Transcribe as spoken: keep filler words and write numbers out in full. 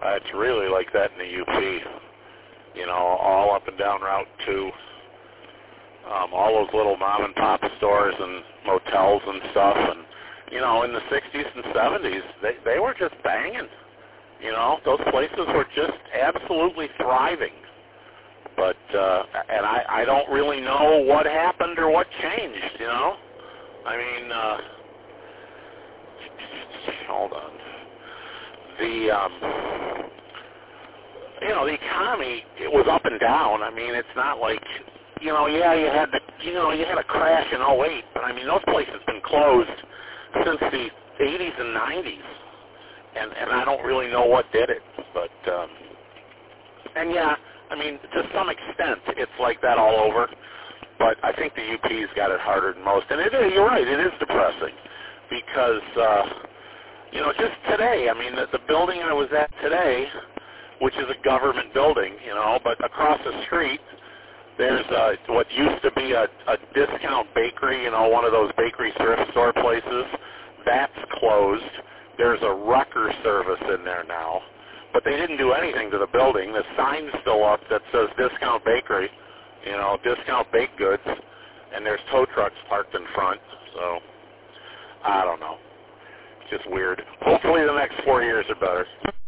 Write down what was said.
Uh, it's really like that in the U P. You know, all up and down Route two. Um, all those little mom and pop stores and motels and stuff. And, you know, in the sixties and seventies, they, they were just banging. You know, those places were just absolutely thriving. But, uh, and I, I don't really know what happened or what changed, you know. I mean, uh, hold on. The, um, you know, the economy, it was up and down. I mean, it's not like, you know, yeah, you had the, you know, you had a crash in oh eight, but I mean, those places have been closed since the eighties and nineties, and and I don't really know what did it, but, um, and yeah, I mean, to some extent, it's like that all over, but I think the U P's got it harder than most, and it is, you're right, it is depressing, because, uh, you know, just today, I mean, the, the building I was at today, which is a government building, you know, but across the street, there's uh, what used to be a, a discount bakery, you know, one of those bakery thrift store places. That's closed. There's a wrecker service in there now. But they didn't do anything to the building. The sign's still up that says discount bakery, you know, discount baked goods, and there's tow trucks parked in front. So, I don't know. It's just weird. Hopefully the next four years are better.